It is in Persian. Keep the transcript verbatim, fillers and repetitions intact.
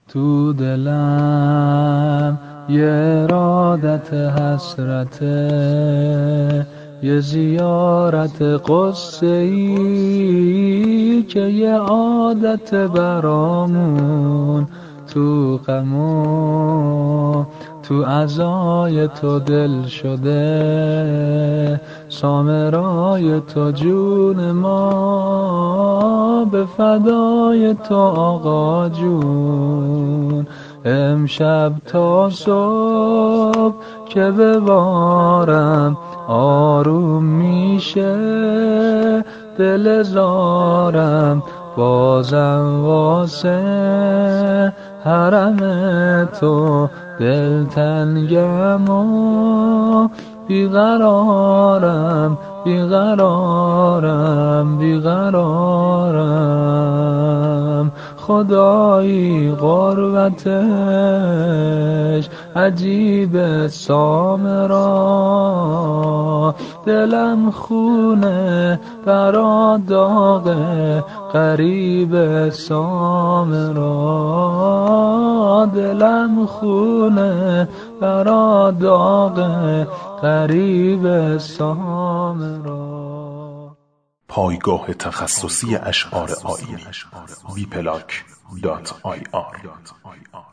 تو دلم یه ارادت حسرته، یه زیارت قصه ای که یه عادت برامون تو غم و تو عزای تو دل شده. سامرای تو جون ما، به فدای تو آقا جون. امشب تا صبح که ببارم آروم میشه دل زارم، بازم واسه حرم تو دلتنگم و بیقرارم بیقرارم بیقرارم. خدایی قربتش عجیب سامرا، دلم خونه برا داغ غریب سامرا، دلم خونه برا داغ غریب سامرا. پایگاه تخصصی اشعار آیینی بی پلاک دات آی آر